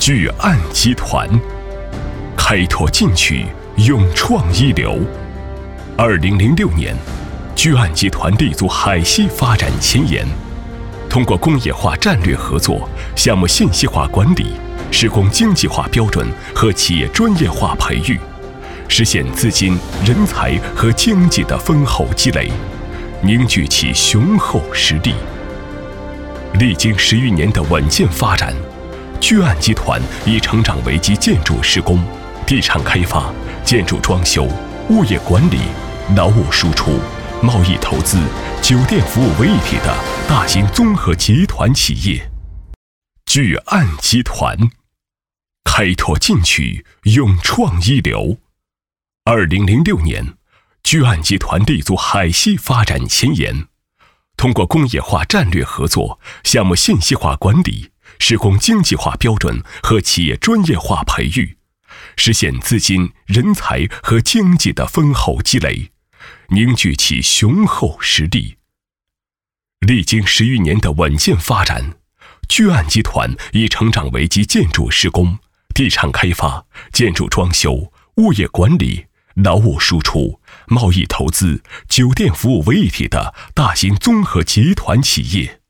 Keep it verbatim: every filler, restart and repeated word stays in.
聚岸集团开拓进取，勇创一流。二零零六年，聚岸集团立足海西发展前沿，通过工业化战略合作、项目信息化管理、施工经济化标准和企业专业化培育，实现资金、人才和经济的丰厚积累，凝聚起雄厚实力。历经十余年的稳健发展，聚岸集团已成长为集建筑施工、地产开发、建筑装修、物业管理、劳务输出、贸易投资、酒店服务为一体的大型综合集团企业。聚岸集团开拓进取，勇创一流。二零零六年，聚岸集团立足海西发展前沿，通过工业化战略合作、项目信息化管理、施工经济化标准和企业专业化培育，实现资金、人才和经济的丰厚积累，凝聚起雄厚实力。历经十余年的稳健发展，聚岸集团已成长为集建筑施工、地产开发、建筑装修、物业管理、劳务输出、贸易投资、酒店服务为一体的大型综合集团企业。